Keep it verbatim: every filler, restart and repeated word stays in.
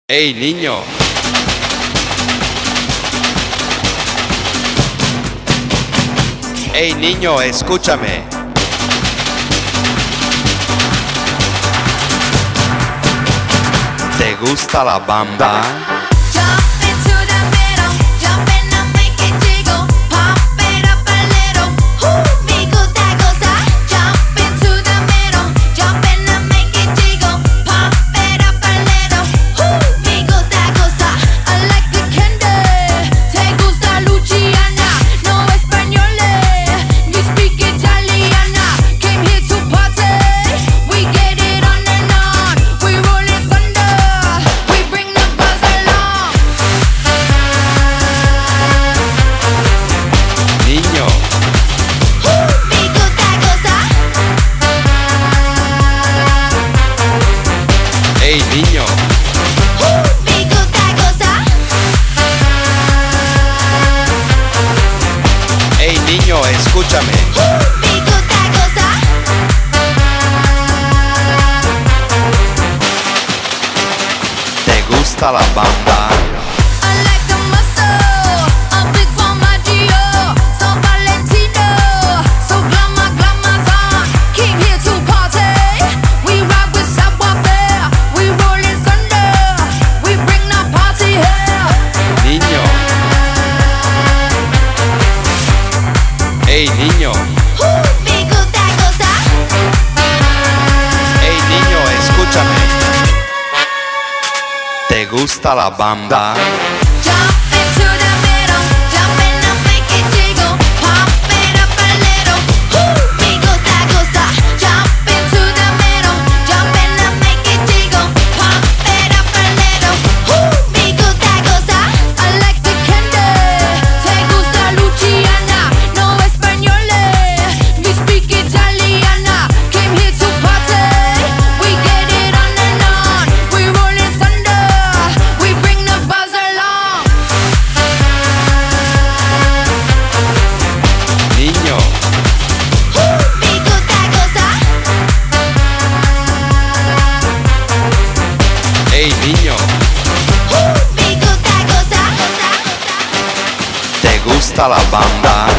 Hey, niño. Hey, niño, escúchame. ¿Te gusta la bamba? Hey, niño. Uh, me gusta gozar. Hey, niño, escúchame. Uh, me gusta gozar. ¿Te gusta la bamba? I like the muscle, a big formaggio, so Valentino, so glamour, glamour's on. Came here to party. We rock with savoir-faire. We roll in thunder. We bring the party here. Niño. Hey, niño. Uh, me gusta gozar. Hey, niño, escúchame. ¿Te gusta la bamba? Jump into the middle, jump in and make it jiggle, pop it up a little. Ooh, me gusta gozar. Jump into the middle, jump in and make it jiggle, pop it up a little. Ooh, me gusta gozar. I like the candy. Te gusta Luciana, no españole. We speak Italiana. Came here to party. We get it on and on. We roll in thunder. We bring the buzz along. Niño. Uh, me gusta gozar. Hey, niño. Uh, me gusta gozar. ¿Te gusta la bamba?